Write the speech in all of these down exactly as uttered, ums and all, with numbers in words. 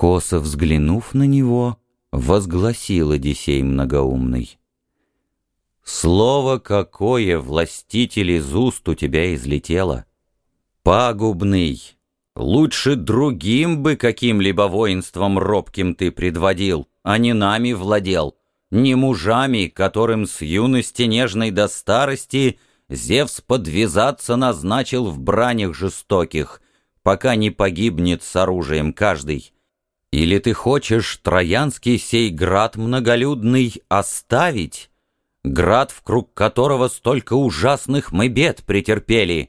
Косо взглянув на него, возгласил Одиссей многоумный: «Слово какое, властитель, из уст у тебя излетело! Пагубный! Лучше другим бы каким-либо воинством робким ты предводил, а не нами владел, не мужами, которым с юности нежной до старости Зевс подвязаться назначил в бранях жестоких, пока не погибнет с оружием каждый. Или ты хочешь троянский сей град многолюдный оставить, град, в круг которого столько ужасных мы бед претерпели?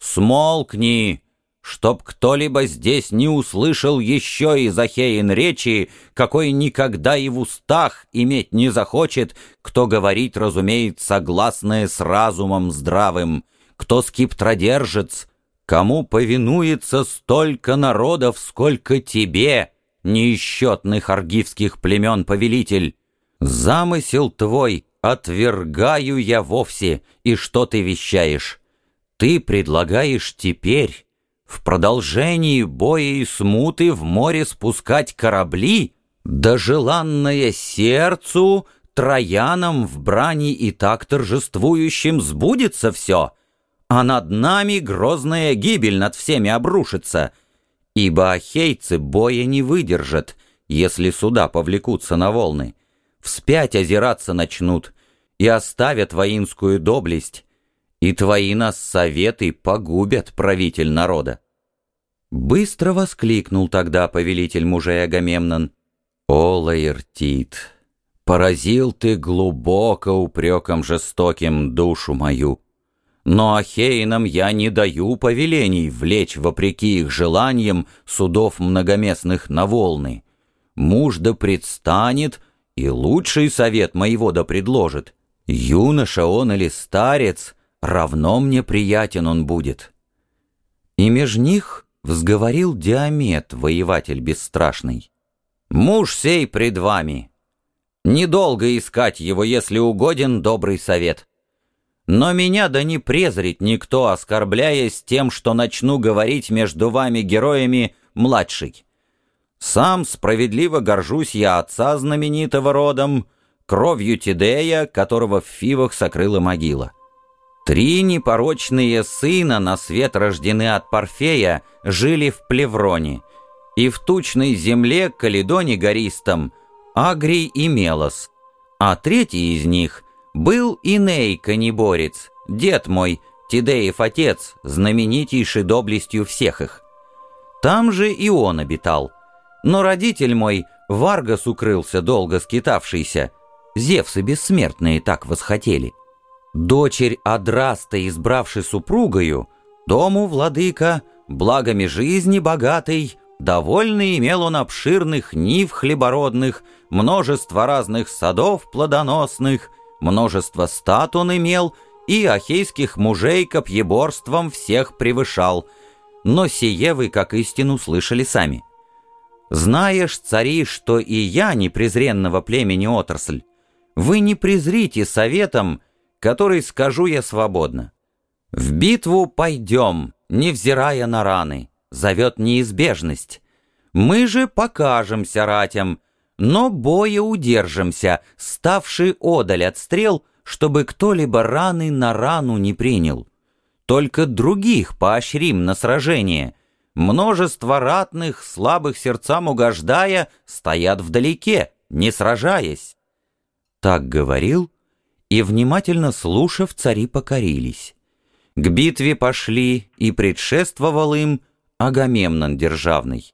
Смолкни, чтоб кто-либо здесь не услышал еще из Ахеин речи, какой никогда и в устах иметь не захочет, кто говорит, разумеет, согласное с разумом здравым, кто скиптрадержец, кому повинуется столько народов, сколько тебе, неисчетных аргивских племен повелитель. Замысел твой отвергаю я вовсе, и что ты вещаешь? Ты предлагаешь теперь в продолжении боя и смуты в море спускать корабли, да желанное сердцу троянам в брани и так торжествующим сбудется все, а над нами грозная гибель над всеми обрушится, ибо ахейцы боя не выдержат, если суда повлекутся на волны, вспять озираться начнут и оставят воинскую доблесть, и твои нас советы погубят, правитель народа». Быстро воскликнул тогда повелитель мужей Агамемнон: «О, Лаэртит, поразил ты глубоко упреком жестоким душу мою, но ахеинам я не даю повелений влечь вопреки их желаниям судов многоместных на волны. Муж да предстанет, и лучший совет моего да предложит. Юноша он или старец, равно мне приятен он будет». И меж них взговорил Диамет, воеватель бесстрашный: «Муж сей пред вами. Недолго искать его, если угоден добрый совет. Но меня да не презрит никто, оскорбляясь тем, что начну говорить между вами, героями, младший. Сам справедливо горжусь я отца знаменитого родом, кровью Тидея, которого в Фивах сокрыла могила. Три непорочные сына на свет рождены от Парфея, жили в Плевроне, и в тучной земле Каледоне гористом Агрий и Мелос, а третий из них был Иней Конеборец, дед мой, Тидеев отец, знаменитейший доблестью всех их. Там же и он обитал, но родитель мой Варгас укрылся, долго скитавшийся, Зевсы бессмертные так восхотели. Дочерь Адраста, избравши супругою, дому владыка, благами жизни богатой, довольный имел он обширных нив хлебородных, множество разных садов плодоносных, множество стат он имел, и ахейских мужей копьеборством всех превышал. Но сие вы как истину слышали сами. Знаешь, цари, что и я не презренного племени отрасль, вы не презрите советом, который скажу я свободно. В битву пойдем, невзирая на раны, зовет неизбежность. Мы же покажемся ратям, но боя удержимся, ставши одаль от стрел, чтобы кто-либо раны на рану не принял. Только других поощрим на сражение. Множество ратных, слабых сердцам угождая, стоят вдалеке, не сражаясь». Так говорил, и, внимательно слушав, цари покорились. К битве пошли, и предшествовал им Агамемнон державный.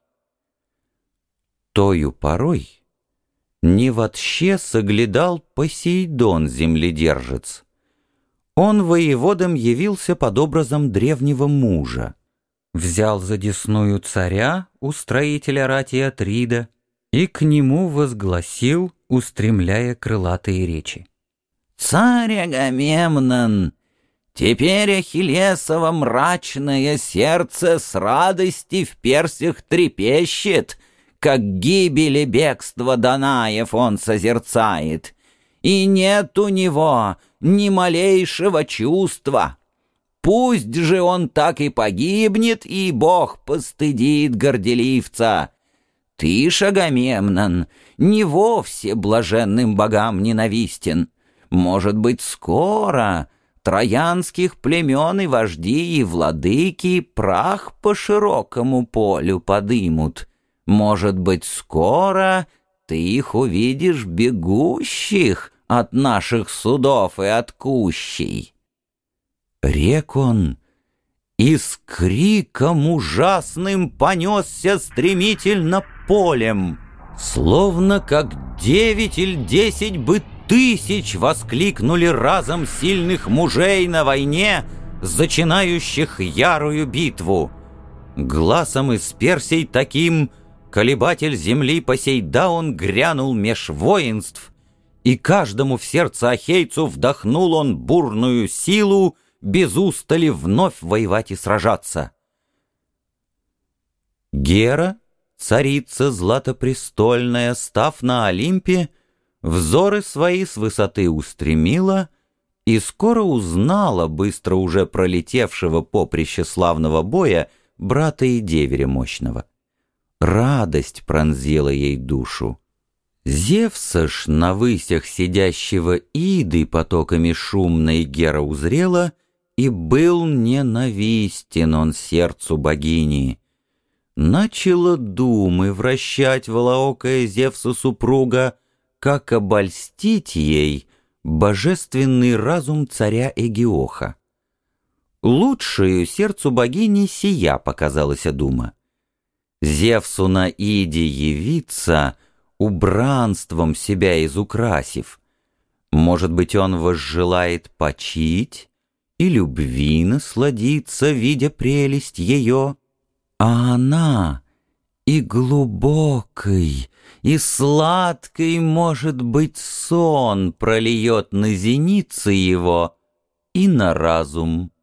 Тою порой не вотще соглядал Посейдон земледержец. Он воеводом явился под образом древнего мужа, взял за десную царя, устроителя рати Атрида, и к нему возгласил, устремляя крылатые речи: «Царь Агамемнон, теперь Ахиллесово мрачное сердце с радости в персях трепещет, как гибели бегства Данаев он созерцает, и нет у него ни малейшего чувства. Пусть же он так и погибнет, и Бог постыдит горделивца. Ты ж, Агамемнон, не вовсе блаженным богам ненавистен. Может быть, скоро троянских племен и вожди, и владыки прах по широкому полю подымут. Может быть, скоро ты их увидишь бегущих от наших судов и от кущей. Рек он, и с криком ужасным понесся стремительно полем, словно как девять или десять бы тысяч воскликнули разом сильных мужей на войне, зачинающих ярую битву. Гласом из Персей таким колебатель земли Посейдаон грянул меж воинств, и каждому в сердце ахейцу вдохнул он бурную силу без устали вновь воевать и сражаться. Гера, царица златопрестольная, став на Олимпе, взоры свои с высоты устремила и скоро узнала быстро уже пролетевшего поприще славного боя брата и деверя мощного. Радость пронзила ей душу. Зевса ж на высях сидящего Иды потоками шумной Гера узрела, и был ненавистен он сердцу богини. Начала думы вращать волоокая Зевса супруга, как обольстить ей божественный разум царя Эгиоха. Лучшею сердцу богини сия показалась дума. Зевсу на Иде явиться, убранством себя изукрасив. Может быть, он возжелает почить и любви насладиться, видя прелесть ее, а она и глубокой, и сладкой, может быть, сон прольет на зеницы его и на разум.